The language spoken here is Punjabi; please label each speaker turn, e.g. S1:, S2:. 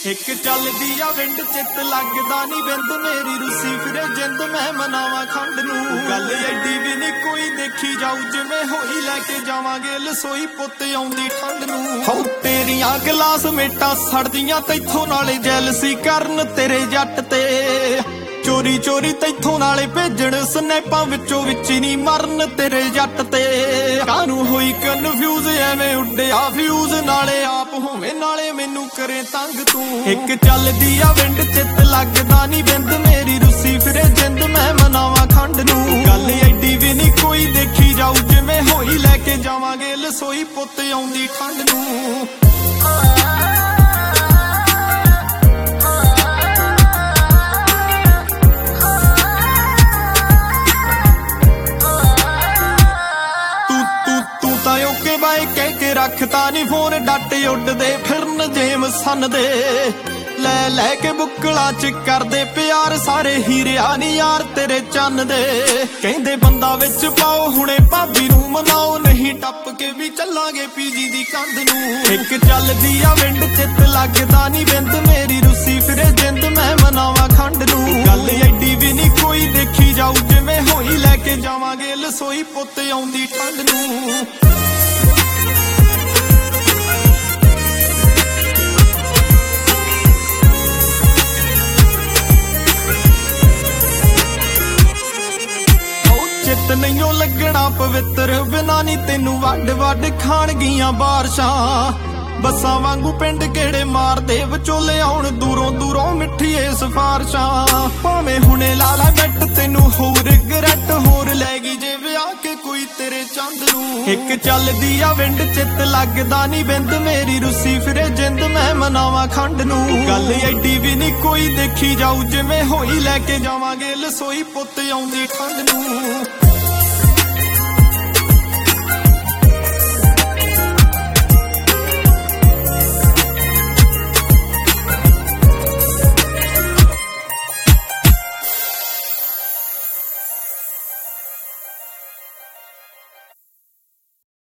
S1: ਇੱਕ ਚੱਲਦੀ ਆ ਵਿੰਡ ਚਿੱਤ ਲੱਗਦਾ ਨੀ ਬਿੰਦ ਮੇਰੀ ਰੁੱਸੀ ਫਿਰੇ ਜਿੰਦ ਮੈਂ ਮਨਾਵਾਂ ਖੰਡ ਨੂੰ ਗੱਲ ਐਡੀ ਵੀ ਨੀ ਕੋਈ ਦੇਖੀ ਜਾਊ ਜਿਵੇਂ ਹੋਈ ਲੈ ਕੇ ਜਾਵਾਂਗੇ ਲਸੋਈ ਪੁੱਤ ਆਉਂਦੀ ਠੰਡ ਨੂੰ ਹੋ ਤੇਰੀਆਂ ਗਲਾਸ ਮੇਟਾਂ ਸੜਦੀਆਂ ਤੈਥੋਂ ਨਾਲੇ ਜੈਲਸੀ ਕਰਨ ਤੇਰੇ ਜੱਟ ਤੇ ਚੋਰੀ ਚੋਰੀ ਤੈਥੋਂ ਨਾਲੇ ਭੇਜਣ ਸਨੈਪਾਂ ਵਿੱਚੋਂ ਵਿੱਚ ਨਹੀਂ ਮਰਨ ਤੇਰੇ ਜੱਟ ਤੇ ਕਾਹਨੂੰ ਹੋਈ ਕਨਫਿਊਜ਼ ਐਵੇਂ ਉੱਡਿਆ ਫਿਊਜ਼ ਨਾਲੇ ਆਪ ਹੋਵੇਂ ਨਾਲੇ ਮੈਨੂੰ ਕਰੇ ਤੰਗ ਤੂੰ ਇੱਕ ਚੱਲਦੀ ਆ ਵਿੰਡ ਚਿੱਤ ਲੱਗਦਾ ਨੀ ਬਿੰਦ ਮੇਰੀ ਰੁੱਸੀ ਫਿਰੇ ਜਿੰਦ ਮੈਂ ਮਨਾਵਾਂ ਖੰਡ ਨੂੰ ਗੱਲ ਐਡੀ ਵੀ ਨੀ ਕੋਈ ਦੇਖੀ ਜਾਊ ਜਿਵੇਂ ਹੋਈ ਲੈ ਕੇ ਜਾਵਾਂਗੇ ਲਸੋਈ ਪੁੱਤ ਆਉਂਦੀ ਠੰਡ ਨੂੰ ਬਾਏ ਕਹਿ ਕੇ ਰੱਖਤਾ ਨੀ ਫੋਨ ਡੱਟ ਉੱਡਦੇ ਫਿਰਨ ਜੇਮ ਸੰਨ ਦੇ ਲੈ ਲੈ ਕੇ ਬੁੱਕਲਾ ਚ ਕਰਦੇ ਪਿਆਰ ਸਾਰੇ ਹੀਰਿਆ ਨੀ ਯਾਰ ਤੇਰੇ ਚੰਨ ਦੇ ਕਹਿੰਦੇ ਬੰਦਾ ਵਿੱਚ ਪਾਓ ਹੁਣੇ ਭਾਬੀ ਨੂੰ ਮਨਾਓ ਨਹੀਂ ਟੱਪ ਕੇ ਵੀ ਚੱਲਾਂਗੇ ਪੀਜੀ ਦੀ ਕੰਧ ਨੂੰ ਇੱਕ ਚੱਲਦੀ ਆ ਵਿੰਡ ਚਿੱਤ ਲੱਗਦਾ ਨੀ ਬਿੰਦ ਮੇਰੀ ਰੁੱਸੀ ਫਿਰੇ ਜਿੰਦ ਮੈਂ ਮਨਾਵਾਂ ਖੰਡ ਨੂੰ ਗੱਲ ਐਡੀ ਵੀ ਨੀ ਕੋਈ ਦੇਖੀ ਜਾਊ ਜਿਵੇਂ ਹੋਈ ਲੈ ਕੇ ਜਾਵਾਂਗੇ ਲਸੋਈ ਪੁੱਤ ਆਉਂਦੀ ਠੰਡ ਨੂੰ ਚਿੱਤ ਨਹੀਂਓ ਲੱਗਣਾ ਪਵਿੱਤਰ ਬਿਨਾ ਨੀ ਤੈਨੂੰ ਵੱਡ ਵੱਡ ਖਾਣ ਗਈਆਂ ਬਾਰਸ਼ਾਂ ਬੱਸਾਂ ਵਾਂਗੂ ਪਿੰਡ ਕਿਹੜੇ ਮਾਰਦੇ ਵਿਚੋਲੇ ਆਉਣ ਦੂਰੋਂ ਦੂਰੋਂ ਮਿੱਠੀਏ ਸਿਫਾਰਸ਼ਾਂ ਭਾਵੇਂ ਹੁਣੇ ਲਾ ਲਾ ਗੱਟ ਤੈਨੂੰ ਹੋਰ ਰਿਗਰੈਟ ਹੋਰ ਲੈ ਗਈ ਜੇ ਵਿਆਹ ਕੇ ਕੋਈ ਤੇਰੇ ਚੰਦ ਨੂੰ ਇੱਕ ਚੱਲਦੀ ਆ ਵਿੰਡ ਚਿੱਤ ਲੱਗਦਾ ਨੀ ਬਿੰਦ ਮੇਰੀ ਰੁੱਸੀ ਫਿਰੇ ਜਿੰਦ ਮੈਂ ਮਨਾਵਾਂ ਖੰਡ ਨੂੰ ਗੱਲ ਐਡੀ ਵੀ ਨੀ ਕੋਈ ਦੇਖੀ ਜਾਊ ਜਿਵੇਂ ਹੋਈ ਲੈ ਕੇ ਜਾਵਾਂਗੇ ਲਸੋਈ ਪੁੱਤ ਆਉਂਦੀ ਠੰਡ ਨੂੰ